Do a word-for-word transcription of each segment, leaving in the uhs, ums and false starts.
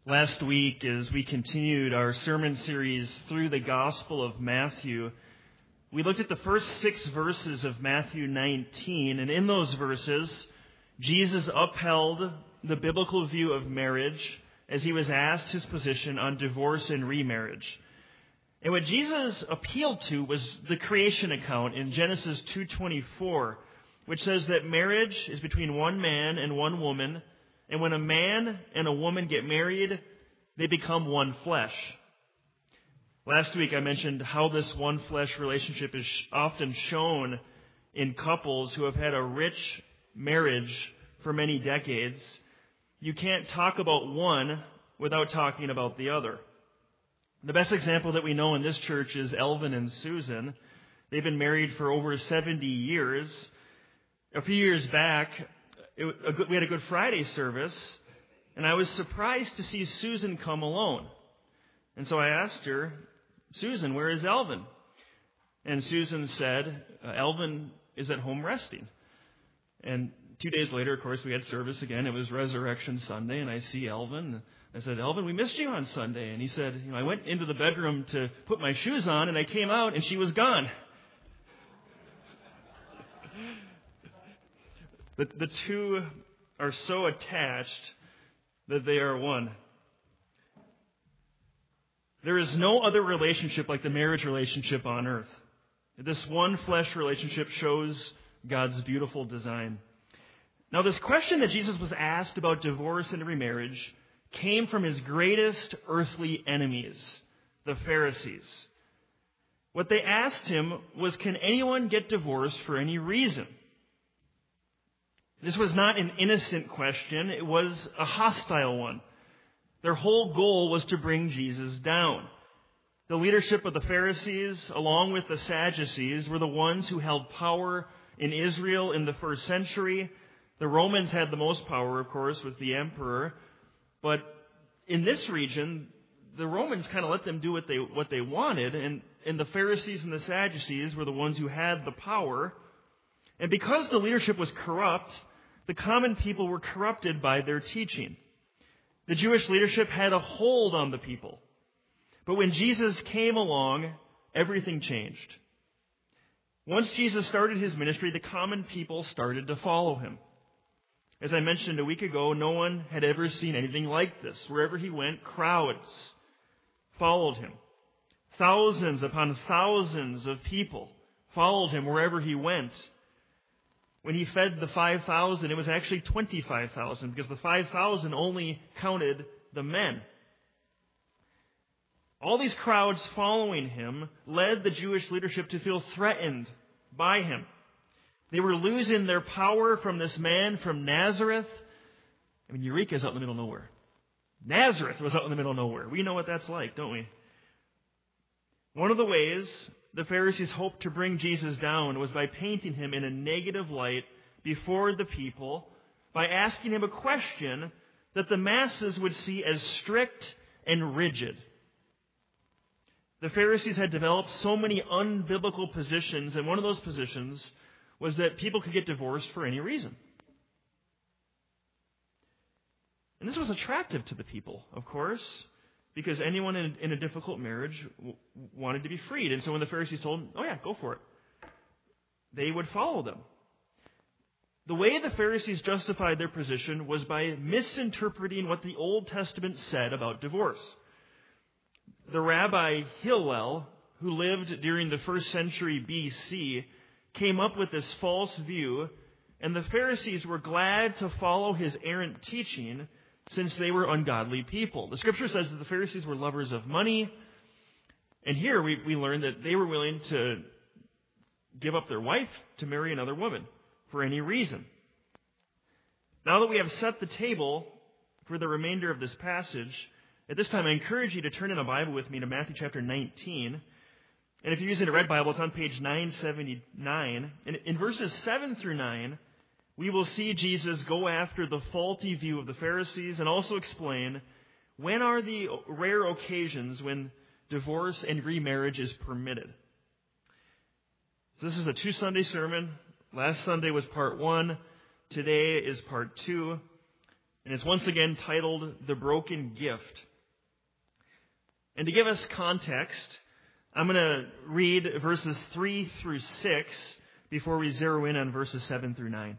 Last week, as we continued our sermon series through the Gospel of Matthew, we looked at the first six verses of Matthew nineteen, and in those verses, Jesus upheld the biblical view of marriage as he was asked his position on divorce and remarriage. And what Jesus appealed to was the creation account in Genesis two twenty-four, which says that marriage is between one man and one woman, and when a man and a woman get married, they become one flesh. Last week I mentioned how this one flesh relationship is often shown in couples who have had a rich marriage for many decades. You can't talk about one without talking about the other. The best example that we know in this church is Elvin and Susan. They've been married for over seventy years. A few years back, It, a good, we had a Good Friday service, and I was surprised to see Susan come alone. And so I asked her, Susan, where is Elvin? And Susan said, uh, Elvin is at home resting. And two days later, of course, we had service again. It was Resurrection Sunday, and I see Elvin. I said, Elvin, we missed you on Sunday. And he said, you know, I went into the bedroom to put my shoes on, and I came out, and she was gone. The, the two are so attached that they are one. There is no other relationship like the marriage relationship on earth. This one flesh relationship shows God's beautiful design. Now, this question that Jesus was asked about divorce and remarriage came from his greatest earthly enemies, the Pharisees. What they asked him was, can anyone get divorced for any reason? This was not an innocent question. It was a hostile one. Their whole goal was to bring Jesus down. The leadership of the Pharisees, along with the Sadducees, were the ones who held power in Israel in the first century. The Romans had the most power, of course, with the emperor. But in this region, the Romans kind of let them do what they what they wanted, and, and the Pharisees and the Sadducees were the ones who had the power. And because the leadership was corrupt, the common people were corrupted by their teaching. The Jewish leadership had a hold on the people. But when Jesus came along, everything changed. Once Jesus started his ministry, the common people started to follow him. As I mentioned a week ago, no one had ever seen anything like this. Wherever he went, crowds followed him. Thousands upon thousands of people followed him wherever he went. When he fed the five thousand, it was actually twenty-five thousand because the five thousand only counted the men. All these crowds following him led the Jewish leadership to feel threatened by him. They were losing their power from this man from Nazareth. I mean, Eureka's out in the middle of nowhere. Nazareth was out in the middle of nowhere. We know what that's like, don't we? One of the ways the Pharisees hoped to bring Jesus down was by painting him in a negative light before the people, by asking him a question that the masses would see as strict and rigid. The Pharisees had developed so many unbiblical positions, and one of those positions was that people could get divorced for any reason. And this was attractive to the people, of course, because anyone in, in a difficult marriage w- wanted to be freed. And so when the Pharisees told them, oh yeah, go for it, they would follow them. The way the Pharisees justified their position was by misinterpreting what the Old Testament said about divorce. The Rabbi Hillel, who lived during the first century B C, came up with this false view, and the Pharisees were glad to follow his errant teaching since they were ungodly people. The Scripture says that the Pharisees were lovers of money, and here we, we learn that they were willing to give up their wife to marry another woman for any reason. Now that we have set the table for the remainder of this passage, at this time I encourage you to turn in a Bible with me to Matthew chapter nineteen. And if you're using a red Bible, it's on page nine seventy-nine. And in verses seven through nine, we will see Jesus go after the faulty view of the Pharisees and also explain when are the rare occasions when divorce and remarriage is permitted. So this is a two-Sunday sermon. Last Sunday was part one. Today is part two. And it's once again titled The Broken Gift. And to give us context, I'm going to read verses three through six before we zero in on verses seven through nine.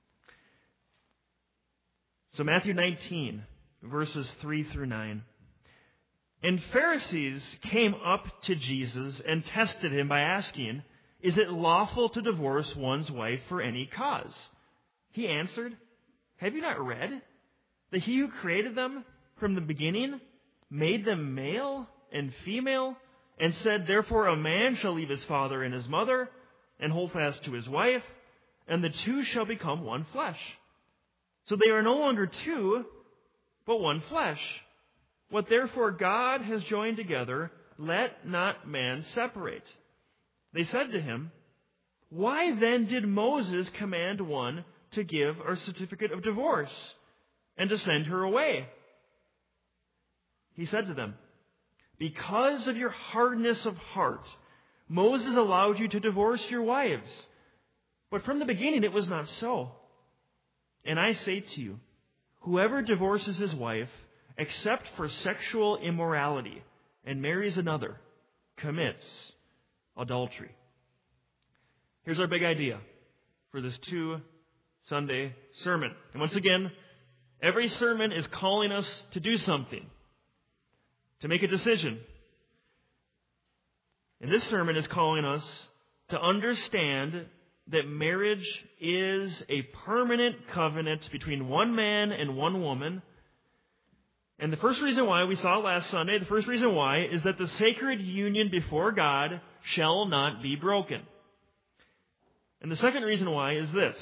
So Matthew nineteen, verses three through nine. And Pharisees came up to Jesus and tested him by asking, "Is it lawful to divorce one's wife for any cause?" He answered, "Have you not read that he who created them from the beginning made them male and female, and said, therefore a man shall leave his father and his mother and hold fast to his wife, and the two shall become one flesh. So they are no longer two, but one flesh. What therefore God has joined together, let not man separate." They said to him, "Why then did Moses command one to give a certificate of divorce and to send her away?" He said to them, "Because of your hardness of heart, Moses allowed you to divorce your wives. But from the beginning it was not so. And I say to you, whoever divorces his wife, except for sexual immorality, and marries another, commits adultery." Here's our big idea for this two Sunday sermon. And once again, every sermon is calling us to do something, to make a decision. And this sermon is calling us to understand that marriage is a permanent covenant between one man and one woman. And the first reason why, we saw last Sunday, the first reason why is that the sacred union before God shall not be broken. And the second reason why is this: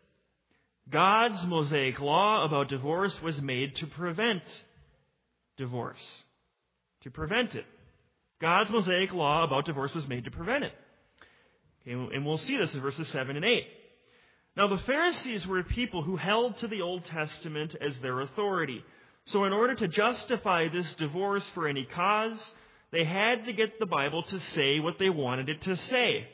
God's Mosaic law about divorce was made to prevent divorce. To prevent it. God's Mosaic law about divorce was made to prevent it. Okay, and we'll see this in verses seven and eight. Now the Pharisees were people who held to the Old Testament as their authority. So in order to justify this divorce for any cause, they had to get the Bible to say what they wanted it to say.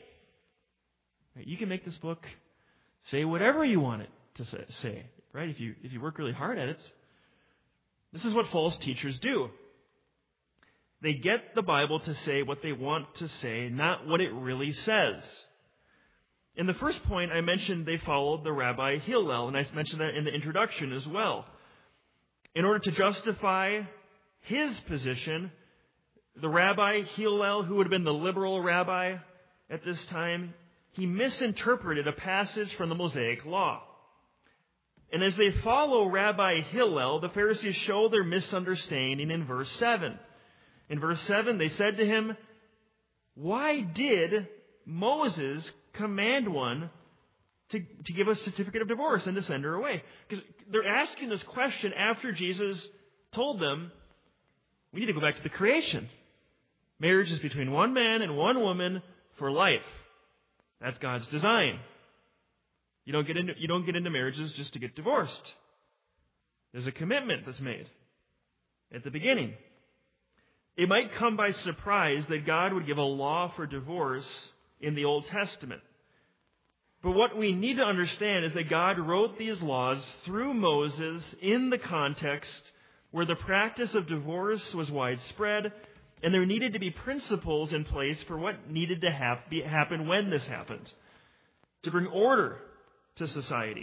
You can make this book say whatever you want it to say, right? If you, if you work really hard at it. This is what false teachers do. They get the Bible to say what they want to say, not what it really says. In the first point, I mentioned they followed the Rabbi Hillel, and I mentioned that in the introduction as well. In order to justify his position, the Rabbi Hillel, who would have been the liberal rabbi at this time, he misinterpreted a passage from the Mosaic Law. And as they follow Rabbi Hillel, the Pharisees show their misunderstanding in verse seven. In verse seven, they said to him, "Why did Moses command one to, to give a certificate of divorce and to send her away?" Because they're asking this question after Jesus told them, we need to go back to the creation. Marriage is between one man and one woman for life. That's God's design. You don't get into, you don't get into marriages just to get divorced. There's a commitment that's made at the beginning. It might come by surprise that God would give a law for divorce in the Old Testament. But what we need to understand is that God wrote these laws through Moses in the context where the practice of divorce was widespread, and there needed to be principles in place for what needed to hap- be, happen when this happened, to bring order to society.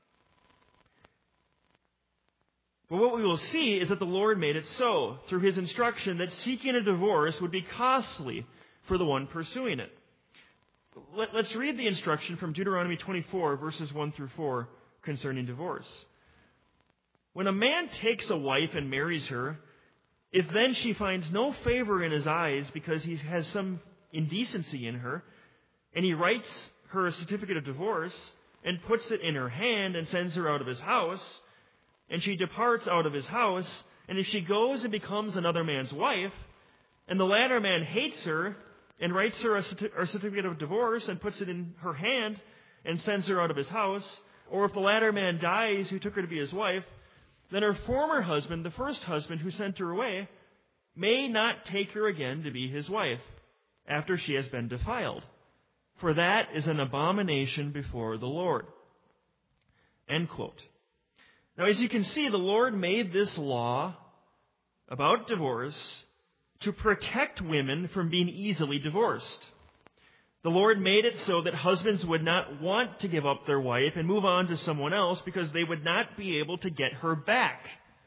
But what we will see is that the Lord made it so, through His instruction, that seeking a divorce would be costly for the one pursuing it. Let, let's read the instruction from Deuteronomy twenty-four, verses one through four, concerning divorce. "When a man takes a wife and marries her, if then she finds no favor in his eyes because he has some indecency in her, and he writes her a certificate of divorce and puts it in her hand and sends her out of his house, and she departs out of his house, and if she goes and becomes another man's wife, and the latter man hates her and writes her a certificate of divorce and puts it in her hand and sends her out of his house, or if the latter man dies who took her to be his wife, then her former husband, the first husband who sent her away, may not take her again to be his wife after she has been defiled. For that is an abomination before the Lord." End quote. Now, as you can see, the Lord made this law about divorce to protect women from being easily divorced. The Lord made it so that husbands would not want to give up their wife and move on to someone else because they would not be able to get her back.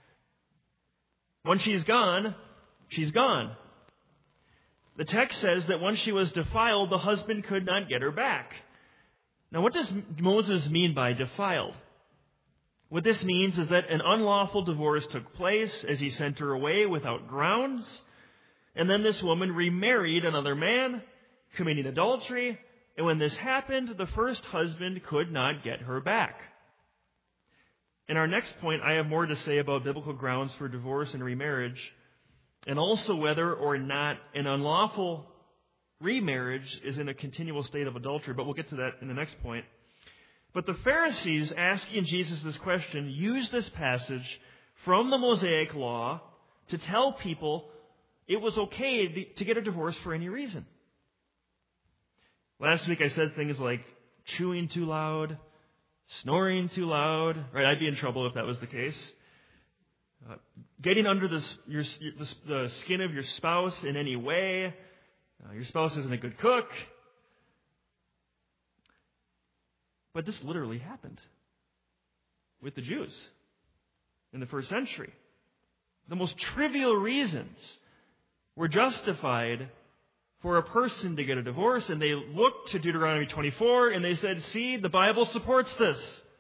Once she's gone, she's gone. The text says that once she was defiled, the husband could not get her back. Now, what does Moses mean by defiled? What this means is that an unlawful divorce took place as he sent her away without grounds, and then this woman remarried another man, committing adultery, and when this happened, the first husband could not get her back. In our next point, I have more to say about biblical grounds for divorce and remarriage, and also whether or not an unlawful remarriage is in a continual state of adultery, but we'll get to that in the next point. But the Pharisees, asking Jesus this question, used this passage from the Mosaic Law to tell people it was okay to get a divorce for any reason. Last week I said things like chewing too loud, snoring too loud. Right? I'd be in trouble if that was the case. Uh, getting under the, your, the, the skin of your spouse in any way. Uh, your spouse isn't a good cook. But this literally happened with the Jews in the first century. The most trivial reasons were justified for a person to get a divorce, and they looked to Deuteronomy twenty-four and they said, see, the Bible supports this.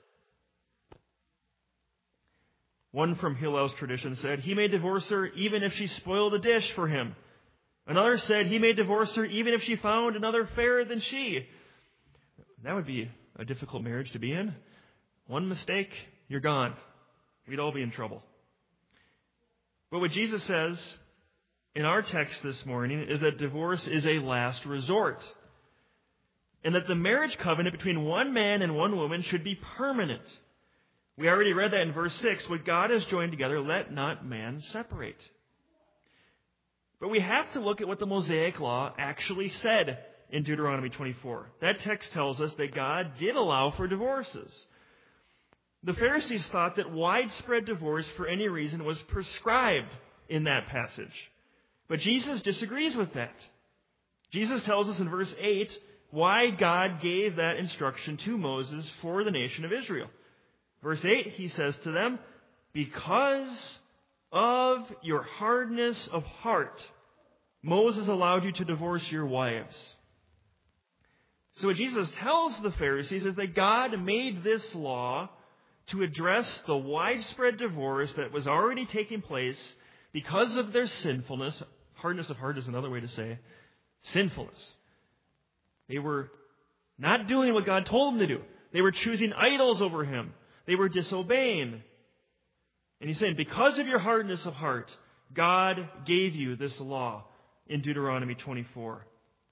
One from Hillel's tradition said, he may divorce her even if she spoiled a dish for him. Another said, he may divorce her even if she found another fairer than she. That would be a difficult marriage to be in. One mistake, you're gone. We'd all be in trouble. But what Jesus says in our text this morning is that divorce is a last resort, and that the marriage covenant between one man and one woman should be permanent. We already read that in verse six. What God has joined together, let not man separate. But we have to look at what the Mosaic Law actually said in Deuteronomy twenty-four. That text tells us that God did allow for divorces. The Pharisees thought that widespread divorce for any reason was prescribed in that passage. But Jesus disagrees with that. Jesus tells us in verse eight why God gave that instruction to Moses for the nation of Israel. Verse eight, he says to them, because of your hardness of heart, Moses allowed you to divorce your wives. So what Jesus tells the Pharisees is that God made this law to address the widespread divorce that was already taking place because of their sinfulness. Hardness of heart is another way to say sinfulness. They were not doing what God told them to do. They were choosing idols over Him. They were disobeying. And He's saying, because of your hardness of heart, God gave you this law in Deuteronomy twenty-four.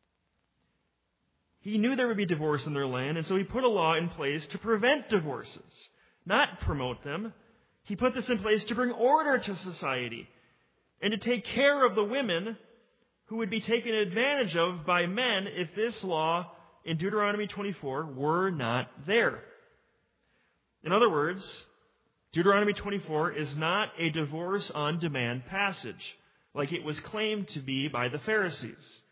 He knew there would be divorce in their land, and so He put a law in place to prevent divorces, not promote them. He put this in place to bring order to society and to take care of the women who would be taken advantage of by men if this law in Deuteronomy twenty-four were not there. In other words, Deuteronomy twenty-four is not a divorce on demand passage like it was claimed to be by the Pharisees.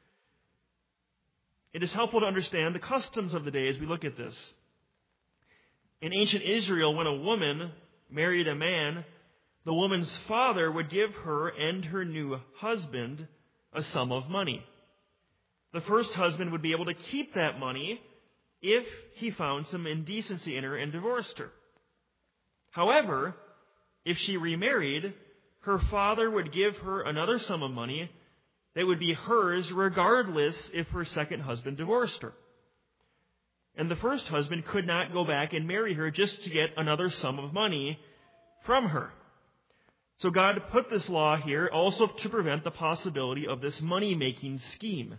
It is helpful to understand the customs of the day as we look at this. In ancient Israel, when a woman married a man, the woman's father would give her and her new husband a sum of money. The first husband would be able to keep that money if he found some indecency in her and divorced her. However, if she remarried, her father would give her another sum of money that would be hers regardless if her second husband divorced her. And the first husband could not go back and marry her just to get another sum of money from her. So God put this law here also to prevent the possibility of this money-making scheme.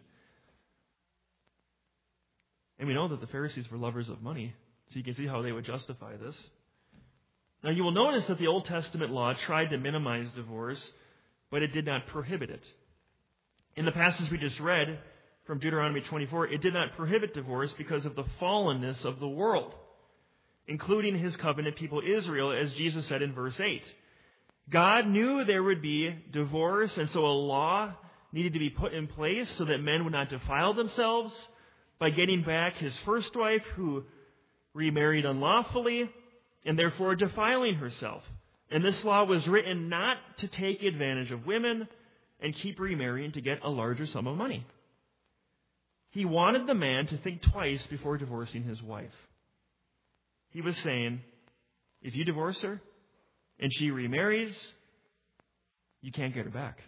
And we know that the Pharisees were lovers of money, so you can see how they would justify this. Now you will notice that the Old Testament law tried to minimize divorce, but it did not prohibit it. In the passage we just read from Deuteronomy twenty-four, it did not prohibit divorce because of the fallenness of the world. including his covenant people Israel, as Jesus said in verse eight. God knew there would be divorce, and so a law needed to be put in place so that men would not defile themselves by getting back his first wife who remarried unlawfully and therefore defiling herself. And this law was written not to take advantage of women and keep remarrying to get a larger sum of money. He wanted the man to think twice before divorcing his wife. He was saying, if you divorce her and she remarries, you can't get her back.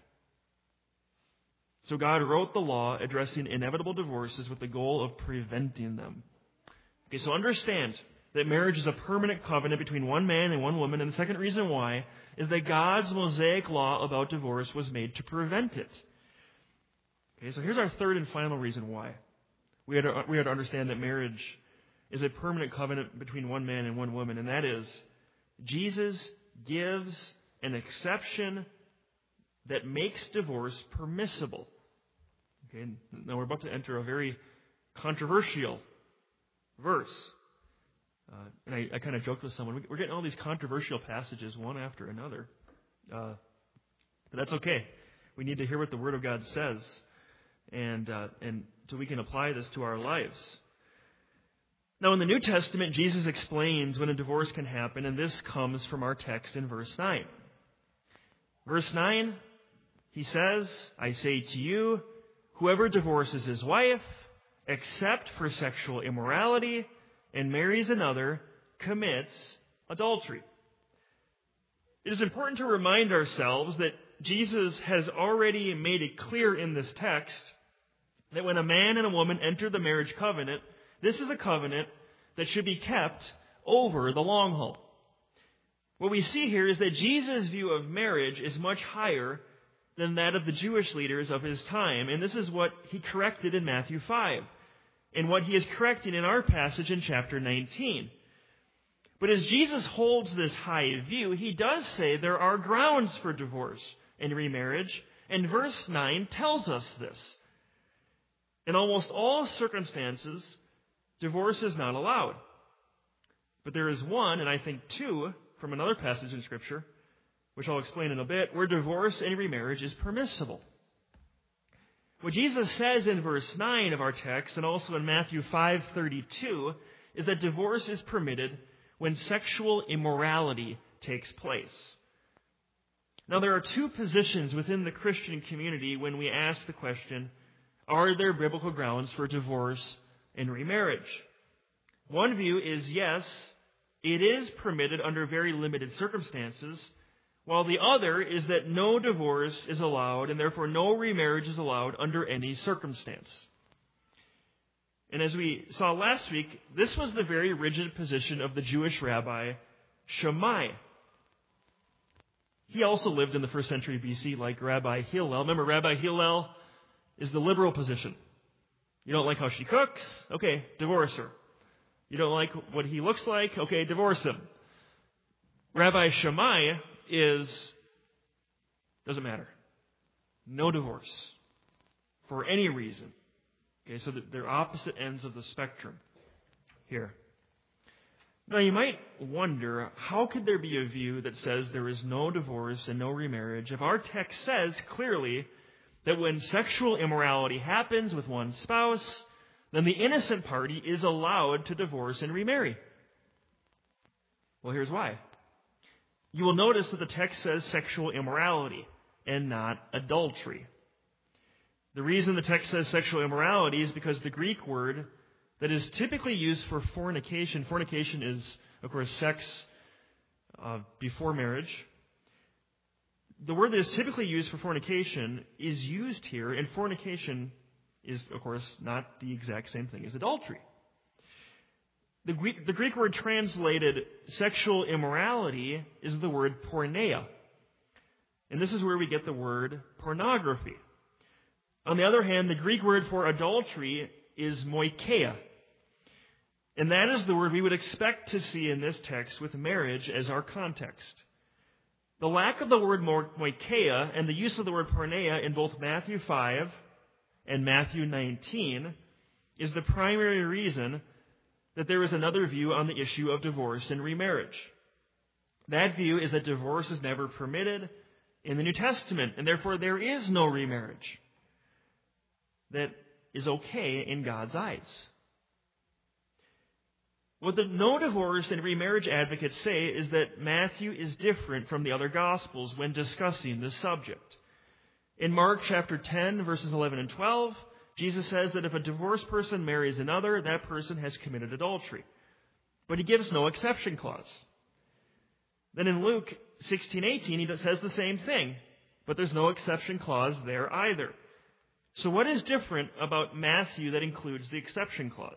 So God wrote the law addressing inevitable divorces with the goal of preventing them. Okay, so understand that marriage is a permanent covenant between one man and one woman, and the second reason why is that God's Mosaic law about divorce was made to prevent it. Okay, so here's our third and final reason why. We had to, we had to understand that marriage is a permanent covenant between one man and one woman, and that is Jesus gives an exception that makes divorce permissible. Okay, now we're about to enter a very controversial verse. Uh, and I, I kind of joked with someone, we're getting all these controversial passages one after another. Uh, but that's okay. We need to hear what the Word of God says, and uh, and so we can apply this to our lives. Now, in the New Testament, Jesus explains when a divorce can happen, and this comes from our text in verse nine. Verse nine, he says, I say to you, whoever divorces his wife, except for sexual immorality, and marries another, commits adultery. It is important to remind ourselves that Jesus has already made it clear in this text that when a man and a woman enter the marriage covenant, this is a covenant that should be kept over the long haul. What we see here is that Jesus' view of marriage is much higher than that of the Jewish leaders of his time, and this is what he corrected in Matthew five. And what he is correcting in our passage in chapter nineteen. But as Jesus holds this high view, he does say there are grounds for divorce and remarriage, and verse nine tells us this. In almost all circumstances, divorce is not allowed. But there is one, and I think two, from another passage in Scripture, which I'll explain in a bit, where divorce and remarriage is permissible. What Jesus says in verse nine of our text, and also in Matthew five thirty-two, is that divorce is permitted when sexual immorality takes place. Now, there are two positions within the Christian community when we ask the question, are there biblical grounds for divorce and remarriage? One view is yes, it is permitted under very limited circumstances, while the other is that no divorce is allowed, and therefore no remarriage is allowed under any circumstance. And as we saw last week, this was the very rigid position of the Jewish rabbi Shammai. He also lived in the first century B C like Rabbi Hillel. Remember, Rabbi Hillel is the liberal position. You don't like how she cooks? Okay, divorce her. You don't like what he looks like? Okay, divorce him. Rabbi Shammai is, doesn't matter. No divorce. For any reason. Okay, so they're opposite ends of the spectrum here. Now you might wonder, how could there be a view that says there is no divorce and no remarriage if our text says clearly that when sexual immorality happens with one spouse, then the innocent party is allowed to divorce and remarry? Well, here's why. You will notice that the text says sexual immorality and not adultery. The reason the text says sexual immorality is because the Greek word that is typically used for fornication, fornication is, of course, sex uh, before marriage. The word that is typically used for fornication is used here, and fornication is, of course, not the exact same thing as adultery. The Greek, the Greek word translated sexual immorality is the word porneia. And this is where we get the word pornography. On the other hand, the Greek word for adultery is moikeia. And that is the word we would expect to see in this text with marriage as our context. The lack of the word moikeia and the use of the word porneia in both Matthew five and Matthew nineteen is the primary reason that there is another view on the issue of divorce and remarriage. That view is that divorce is never permitted in the New Testament, and therefore there is no remarriage that is okay in God's eyes. What the no divorce and remarriage advocates say is that Matthew is different from the other Gospels when discussing this subject. In Mark chapter ten, verses eleven and twelve, Jesus says that if a divorced person marries another, that person has committed adultery. But he gives no exception clause. Then in Luke sixteen eighteen, he says the same thing, but there's no exception clause there either. So what is different about Matthew that includes the exception clause?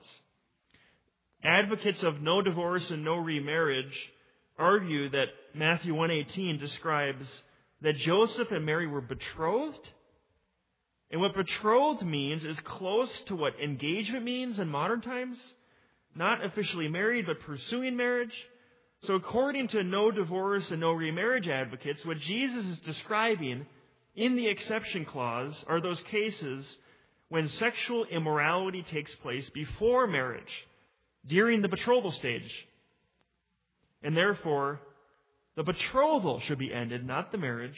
Advocates of no divorce and no remarriage argue that Matthew one eighteen describes that Joseph and Mary were betrothed. And what betrothed means is close to what engagement means in modern times. Not officially married, but pursuing marriage. So according to no divorce and no remarriage advocates, what Jesus is describing in the exception clause are those cases when sexual immorality takes place before marriage, during the betrothal stage. And therefore, the betrothal should be ended, not the marriage.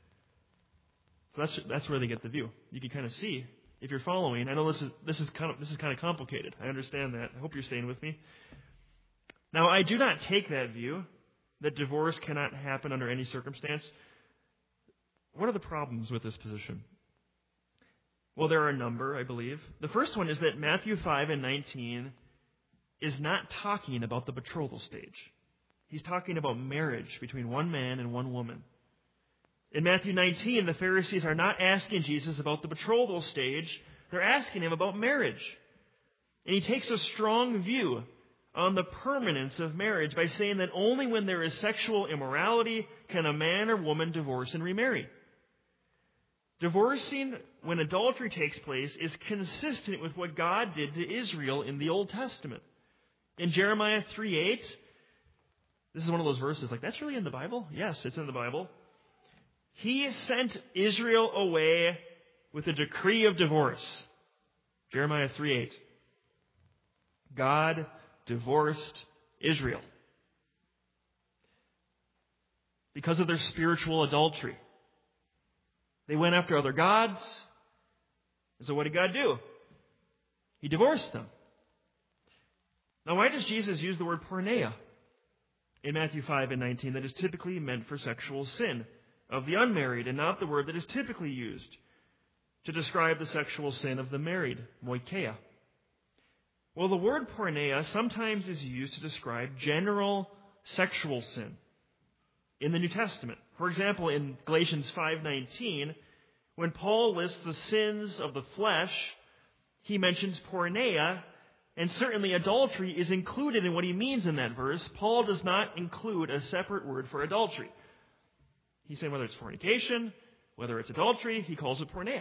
So that's that's where they get the view. You can kind of see if you're following. I know this is this is kind of this is kind of complicated. I understand that. I hope you're staying with me. Now, I do not take that view that divorce cannot happen under any circumstance. What are the problems with this position? Well, there are a number, I believe. The first one is that Matthew five and nineteen is not talking about the betrothal stage. He's talking about marriage between one man and one woman. In Matthew nineteen, the Pharisees are not asking Jesus about the betrothal stage. They're asking him about marriage. And he takes a strong view on the permanence of marriage by saying that only when there is sexual immorality can a man or woman divorce and remarry. Divorcing when adultery takes place is consistent with what God did to Israel in the Old Testament. In Jeremiah three eight, this is one of those verses like, that's really in the Bible? Yes, it's in the Bible. He sent Israel away with a decree of divorce. Jeremiah three eight. God divorced Israel because of their spiritual adultery. They went after other gods. And so what did God do? He divorced them. Now, why does Jesus use the word porneia in Matthew five and nineteen that is typically meant for sexual sin of the unmarried and not the word that is typically used to describe the sexual sin of the married, moikeia? Well, the word porneia sometimes is used to describe general sexual sin in the New Testament. For example, in Galatians five nineteen, when Paul lists the sins of the flesh, he mentions porneia, and certainly adultery is included in what he means in that verse. Paul does not include a separate word for adultery. He's saying whether it's fornication, whether it's adultery, he calls it porneia.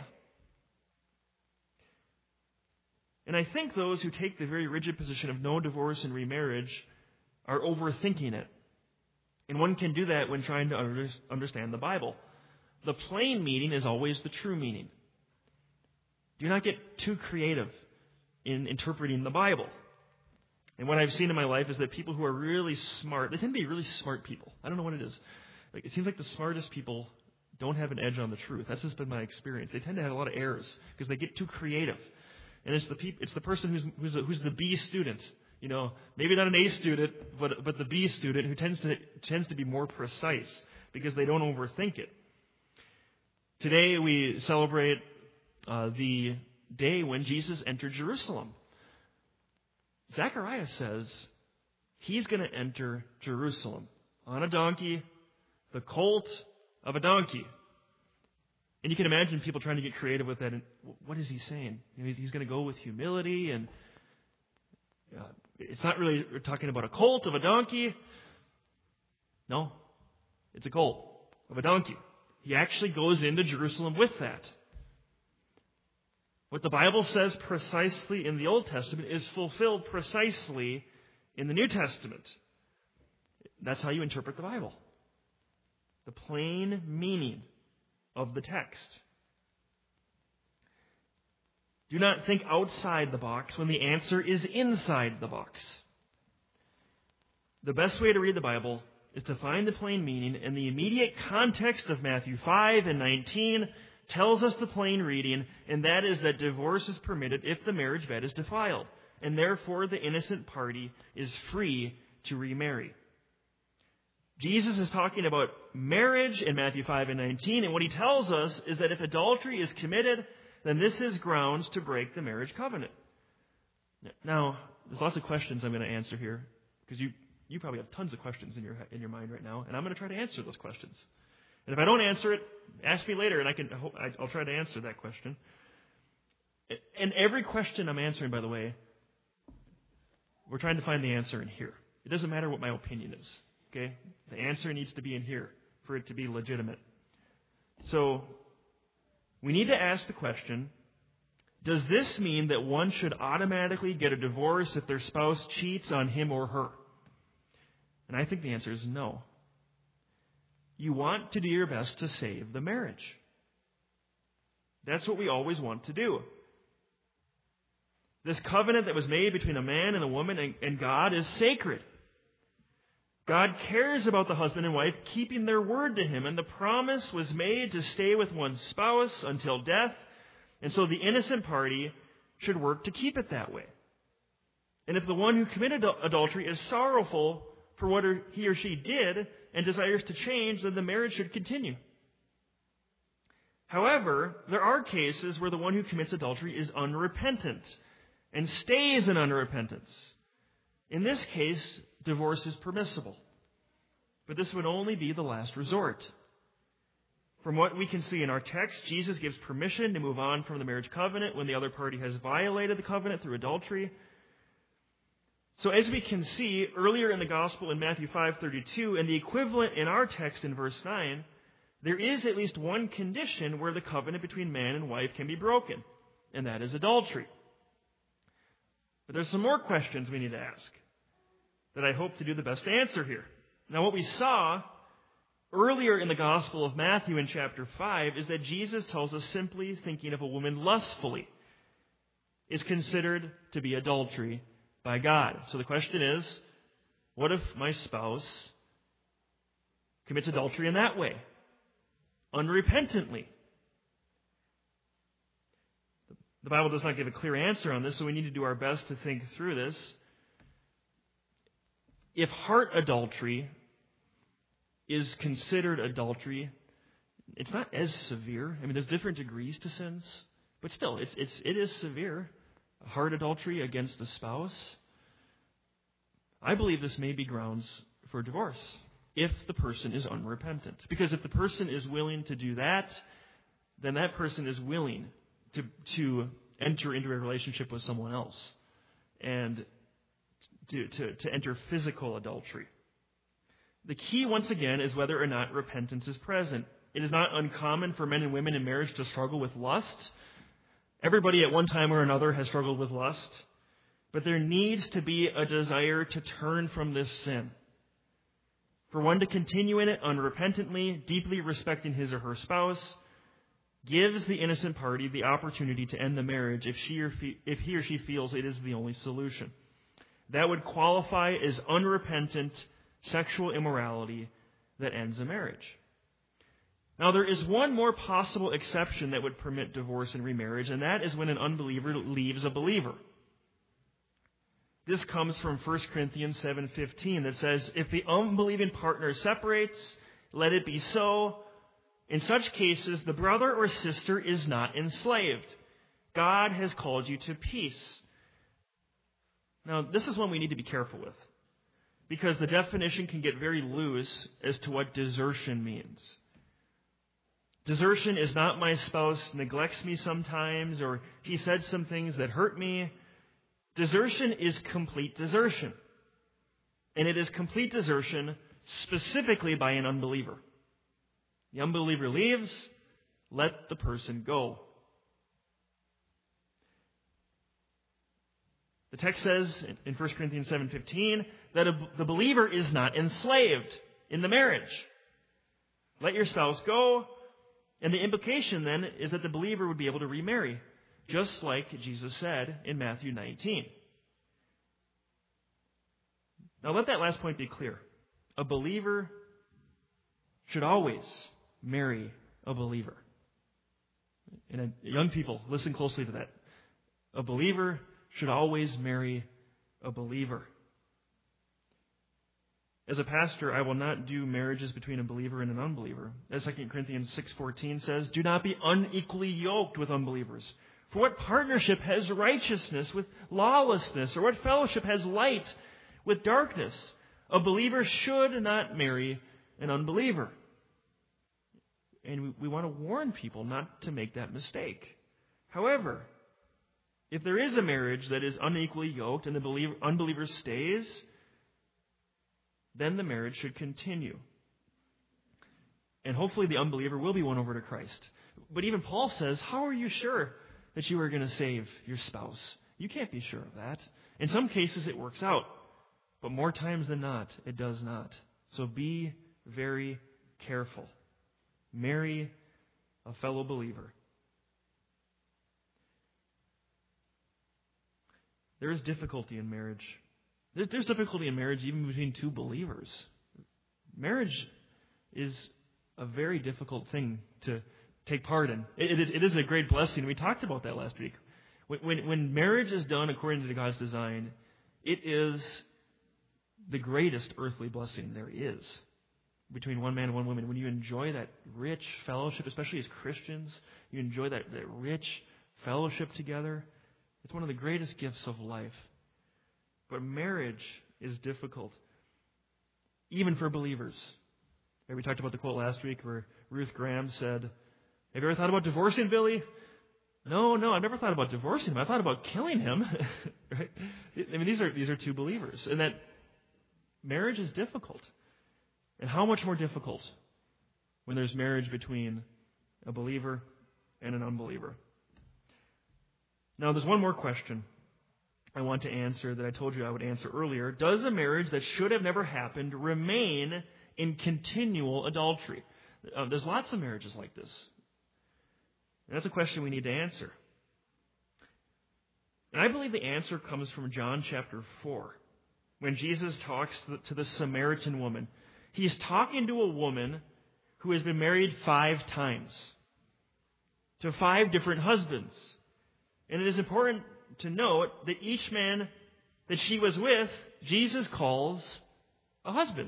And I think those who take the very rigid position of no divorce and remarriage are overthinking it. And one can do that when trying to understand the Bible. The plain meaning is always the true meaning. Do not get too creative in interpreting the Bible. And what I've seen in my life is that people who are really smart, they tend to be really smart people. I don't know what it is. Like, it seems like the smartest people don't have an edge on the truth. That's just been my experience. They tend to have a lot of errors because they get too creative. And it's the peop- it's the person who's who's, a, who's the B student, you know, maybe not an A student, but but the B student who tends to tends to be more precise because they don't overthink it. Today we celebrate uh, the day when Jesus entered Jerusalem. Zechariah says he's going to enter Jerusalem on a donkey, the colt of a donkey. And you can imagine people trying to get creative with that. And what is he saying? You know, he's going to go with humility, and uh, it's not really we're talking about a colt of a donkey. No, it's a colt of a donkey. He actually goes into Jerusalem with that. What the Bible says precisely in the Old Testament is fulfilled precisely in the New Testament. That's how you interpret the Bible. The plain meaning of the text. Do not think outside the box when the answer is inside the box. the best way to read the Bible is to find the plain meaning, and the immediate context of Matthew five and nineteen tells us the plain reading, and that is that divorce is permitted if the marriage bed is defiled, and therefore the innocent party is free to remarry. Jesus is talking about marriage in Matthew five and nineteen, and what he tells us is that if adultery is committed, then this is grounds to break the marriage covenant. Now, there's lots of questions I'm going to answer here, because you, you probably have tons of questions in your in your mind right now, and I'm going to try to answer those questions. And if I don't answer it, ask me later, and I can I'll try to answer that question. And every question I'm answering, by the way, we're trying to find the answer in here. It doesn't matter what my opinion is. Okay? The answer needs to be in here for it to be legitimate. So, we need to ask the question, does this mean that one should automatically get a divorce if their spouse cheats on him or her? And I think the answer is no. You want to do your best to save the marriage. That's what we always want to do. This covenant that was made between a man and a woman and, and God is sacred. God cares about the husband and wife keeping their word to him, and the promise was made to stay with one spouse until death, and so the innocent party should work to keep it that way. And if the one who committed adultery is sorrowful for what he or she did and desires to change, then the marriage should continue. However, there are cases where the one who commits adultery is unrepentant and stays in unrepentance. In this case, divorce is permissible. But this would only be the last resort. From what we can see in our text, Jesus gives permission to move on from the marriage covenant when the other party has violated the covenant through adultery. So as we can see earlier in the gospel in Matthew five thirty-two, and the equivalent in our text in verse nine, there is at least one condition where the covenant between man and wife can be broken, and that is adultery. But there's some more questions we need to ask that I hope to do the best to answer here. Now, what we saw earlier in the Gospel of Matthew in chapter five is that Jesus tells us simply thinking of a woman lustfully is considered to be adultery by God. So the question is, what if my spouse commits adultery in that way, unrepentantly? The Bible does not give a clear answer on this, so we need to do our best to think through this. If heart adultery is considered adultery, it's not as severe. I mean, there's different degrees to sins, but still, it's it's it is severe. Heart adultery against a spouse. I believe this may be grounds for divorce if the person is unrepentant. Because if the person is willing to do that, then that person is willing to to enter into a relationship with someone else and to, to, to enter physical adultery. The key, once again, is whether or not repentance is present. It is not uncommon for men and women in marriage to struggle with lust. Everybody at one time or another has struggled with lust. But there needs to be a desire to turn from this sin. For one to continue in it unrepentantly, deeply respecting his or her spouse, gives the innocent party the opportunity to end the marriage if she or fe- if he or she feels it is the only solution. That would qualify as unrepentant sexual immorality that ends a marriage. Now, there is one more possible exception that would permit divorce and remarriage, and that is when an unbeliever leaves a believer. This comes from First Corinthians seven fifteen that says, "If the unbelieving partner separates, let it be so. In such cases, the brother or sister is not enslaved. God has called you to peace." Now, this is one we need to be careful with, because the definition can get very loose as to what desertion means. Desertion is not my spouse neglects me sometimes, or he said some things that hurt me. Desertion is complete desertion. And it is complete desertion specifically by an unbeliever. The unbeliever leaves, let the person go. The text says in First Corinthians seven fifteen that a, the believer is not enslaved in the marriage. Let your spouse go. And the implication then is that the believer would be able to remarry, just like Jesus said in Matthew nineteen. Now let that last point be clear. A believer should always marry a believer. And uh, young people, listen closely to that. A believer should always marry a believer. As a pastor, I will not do marriages between a believer and an unbeliever. As Second Corinthians six fourteen says, do not be unequally yoked with unbelievers. For what partnership has righteousness with lawlessness? Or what fellowship has light with darkness? A believer should not marry an unbeliever. And we, we want to warn people not to make that mistake. However, if there is a marriage that is unequally yoked and the believer, unbeliever stays, then the marriage should continue. And hopefully the unbeliever will be won over to Christ. But even Paul says, how are you sure that you are going to save your spouse? You can't be sure of that. In some cases it works out, but more times than not, it does not. So be very careful. Marry a fellow believer. There is difficulty in marriage. There's, there's difficulty in marriage even between two believers. Marriage is a very difficult thing to take part in. It, it, it is a great blessing. We talked about that last week. When, when, when marriage is done according to God's design, it is the greatest earthly blessing there is between one man and one woman. When you enjoy that rich fellowship, especially as Christians, you enjoy that, that rich fellowship together. It's one of the greatest gifts of life. But marriage is difficult, even for believers. We talked about the quote last week where Ruth Graham said, have you ever thought about divorcing Billy? No, no, I've never thought about divorcing him. I thought about killing him. Right? I mean, these are these are two believers. And that marriage is difficult. And how much more difficult when there's marriage between a believer and an unbeliever. Now, there's one more question I want to answer that I told you I would answer earlier. Does a marriage that should have never happened remain in continual adultery? Uh, there's lots of marriages like this. And that's a question we need to answer. And I believe the answer comes from John chapter four, when Jesus talks to the Samaritan woman. He's talking to a woman who has been married five times to five different husbands. And it is important to note that each man that she was with, Jesus calls a husband.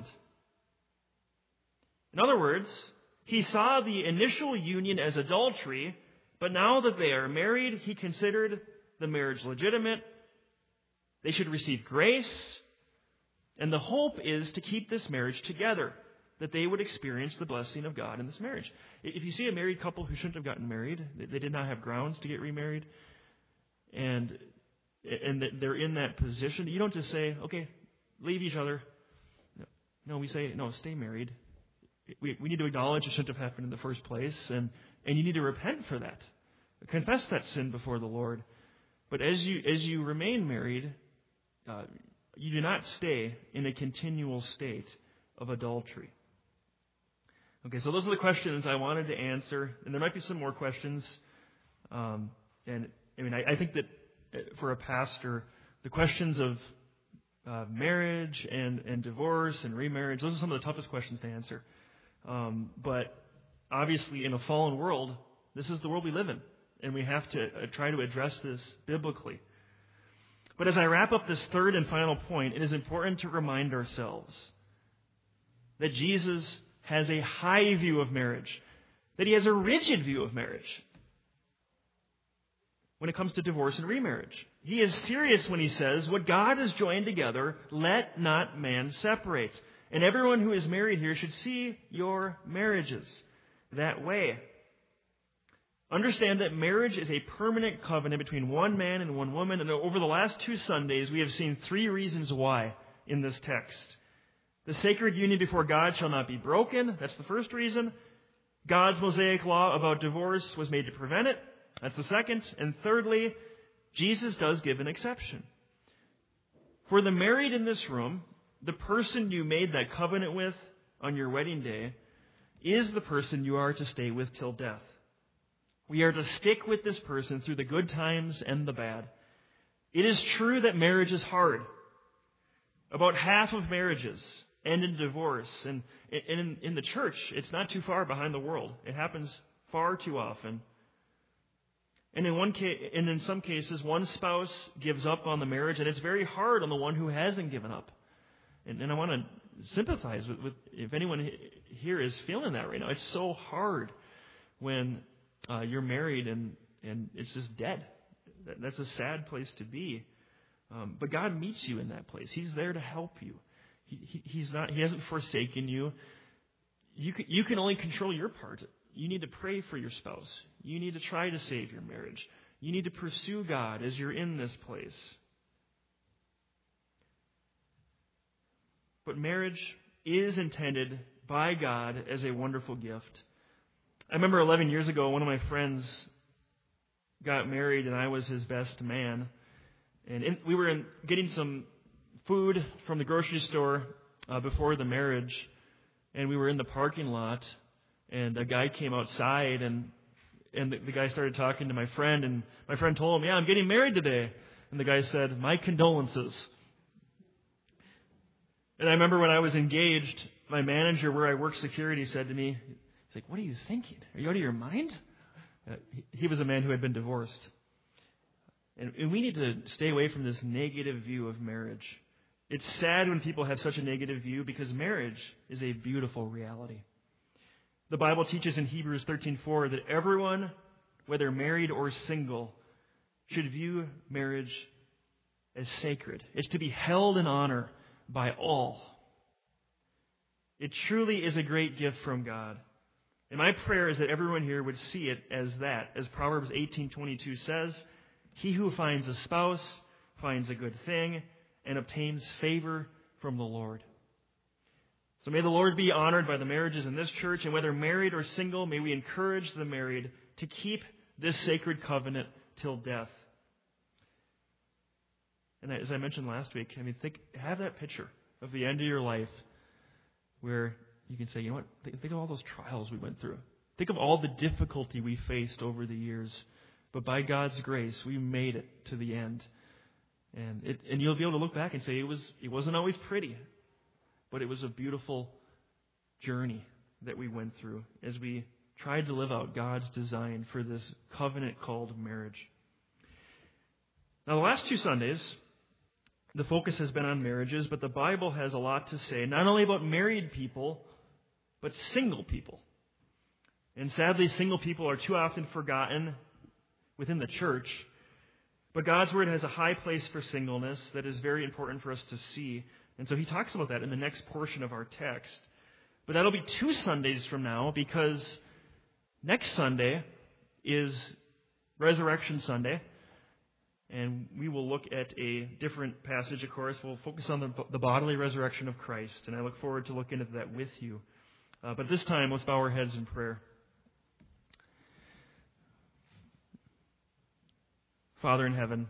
In other words, he saw the initial union as adultery, but now that they are married, he considered the marriage legitimate. They should receive grace. And the hope is to keep this marriage together, that they would experience the blessing of God in this marriage. If you see a married couple who shouldn't have gotten married, they did not have grounds to get remarried, and and they're in that position, you don't just say, okay, leave each other. No, we say, no, stay married. We, we need to acknowledge it shouldn't have happened in the first place, and, and you need to repent for that. Confess that sin before the Lord. But as you as you remain married, uh, you do not stay in a continual state of adultery. Okay, so those are the questions I wanted to answer, and there might be some more questions. Um, and I mean, I, I think that for a pastor, the questions of uh, marriage and, and divorce and remarriage, those are some of the toughest questions to answer. Um, but obviously, in a fallen world, this is the world we live in, and we have to uh, try to address this biblically. But as I wrap up this third and final point, it is important to remind ourselves that Jesus has a high view of marriage, that he has a rigid view of marriage when it comes to divorce and remarriage. He is serious when he says, what God has joined together, let not man separate. And everyone who is married here should see your marriages that way. Understand that marriage is a permanent covenant between one man and one woman. And over the last two Sundays, we have seen three reasons why in this text. The sacred union before God shall not be broken. That's the first reason. God's Mosaic law about divorce was made to prevent it. That's the second. And thirdly, Jesus does give an exception. For the married in this room, the person you made that covenant with on your wedding day is the person you are to stay with till death. We are to stick with this person through the good times and the bad. It is true that marriage is hard. About half of marriages end in divorce. And in, in the church, it's not too far behind the world. It happens far too often. And in one case, and in some cases, one spouse gives up on the marriage, and it's very hard on the one who hasn't given up. And, and I want to sympathize with, with if anyone here is feeling that right now. It's so hard when uh, you're married and, and it's just dead. That, that's a sad place to be. Um, but God meets you in that place. He's there to help you. He, he, he's not. He hasn't forsaken you. You can, you can only control your part. You need to pray for your spouse. You need to try to save your marriage. You need to pursue God as you're in this place. But marriage is intended by God as a wonderful gift. I remember eleven years ago, one of my friends got married, and I was his best man. And in, we were in, getting some food from the grocery store uh, before the marriage, and we were in the parking lot, and a guy came outside, and and the, the guy started talking to my friend, and my friend told him, "Yeah, I'm getting married today." And the guy said, "My condolences." And I remember when I was engaged, my manager where I worked security said to me, he's like, "What are you thinking? Are you out of your mind?" Uh, he, he was a man who had been divorced. And, and we need to stay away from this negative view of marriage. It's sad when people have such a negative view because marriage is a beautiful reality. The Bible teaches in Hebrews thirteen four that everyone, whether married or single, should view marriage as sacred. It's to be held in honor by all. It truly is a great gift from God. And my prayer is that everyone here would see it as that. As Proverbs eighteen twenty-two says, "He who finds a spouse finds a good thing and obtains favor from the Lord." So may the Lord be honored by the marriages in this church, and whether married or single, may we encourage the married to keep this sacred covenant till death. And as I mentioned last week, I mean, think, have that picture of the end of your life where you can say, you know what, think, think of all those trials we went through. Think of all the difficulty we faced over the years. But by God's grace, we made it to the end. And it, and you'll be able to look back and say it was it wasn't always pretty, but it was a beautiful journey that we went through as we tried to live out God's design for this covenant called marriage. Now, the last two Sundays, the focus has been on marriages, but the Bible has a lot to say, not only about married people, but single people. And sadly, single people are too often forgotten within the church. But God's Word has a high place for singleness that is very important for us to see. And so he talks about that in the next portion of our text. But that'll be two Sundays from now, because next Sunday is Resurrection Sunday. And we will look at a different passage, of course. We'll focus on the, the bodily resurrection of Christ. And I look forward to looking at that with you. Uh, but this time, let's bow our heads in prayer. Father in heaven,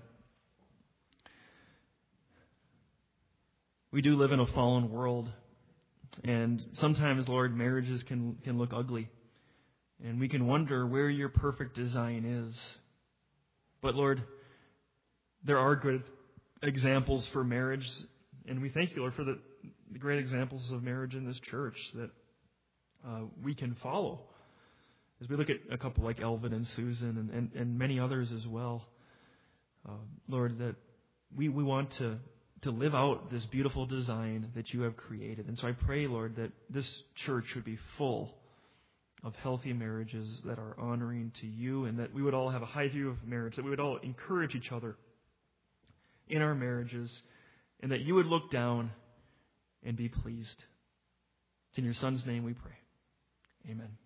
we do live in a fallen world, and sometimes, Lord, marriages can, can look ugly, and we can wonder where your perfect design is. But Lord, there are good examples for marriage, and we thank you, Lord, for the, the great examples of marriage in this church that uh, we can follow. As we look at a couple like Elvin and Susan and, and, and many others as well. Uh, Lord, that we, we want to, to live out this beautiful design that you have created. And so I pray, Lord, that this church would be full of healthy marriages that are honoring to you, and that we would all have a high view of marriage, that we would all encourage each other in our marriages, and that you would look down and be pleased. It's in your Son's name we pray. Amen.